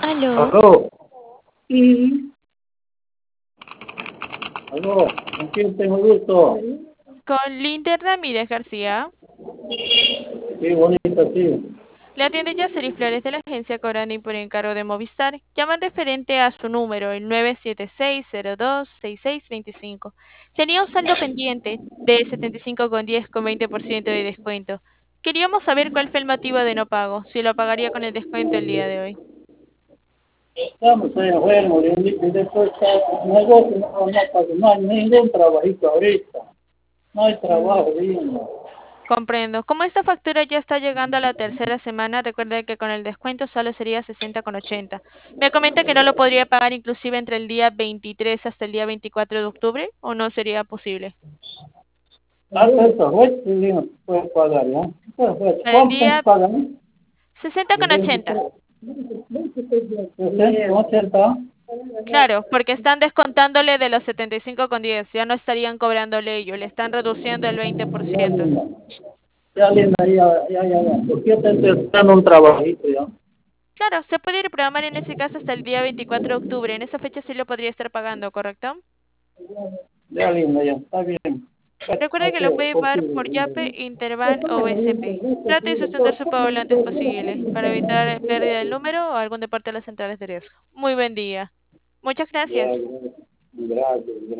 Aló, Aló, sí, aló, ¿con quién tengo el gusto? con Linder Ramírez García. Qué bonita, sí. Le atiende Yaceri Flores de la agencia Corani por encargo de Movistar. Llaman referente a su número, el 976-02-6625. Tenía un saldo pendiente de 75,10 con 20% de descuento. Queríamos saber cuál fue el motivo de no pago, si lo pagaría con el descuento el día de hoy. Estamos ahí enfermos, y después está el negocio, no hay ningún trabajito ahorita. No hay Mm, trabajo, bien. comprendo. Como esta factura ya está llegando a la tercera semana, recuerde que con el descuento solo sería 60,80. Me comenta que no lo podría pagar inclusive entre el día 23 hasta el día 24 de octubre, ¿o no sería posible? Hasta esta juez, sí, no se puede pagar, ¿ya? Para el ¿Cuánto tengo que día pagar? 60,80. 80. Claro, porque están descontándole de los 75,10. Ya no estarían cobrándole ellos, le están reduciendo el Ya, 20%. linda. Ya, linda, ya. Porque yo te estoy buscando un trabajito, ¿ya? Claro, se puede ir programar en ese caso hasta el día 24 de octubre. En esa fecha sí lo podría estar pagando, ¿correcto? Ya, linda, ya. Está bien. Recuerde que Ok, lo puede pagar posible, por linda. Yape, Interbank o SP. Trate de sustentar su pago lo antes posible para evitar pérdida del número o algún deporte de las centrales de riesgo. Muy buen día. Muchas Ya, gracias. gracias. Gracias.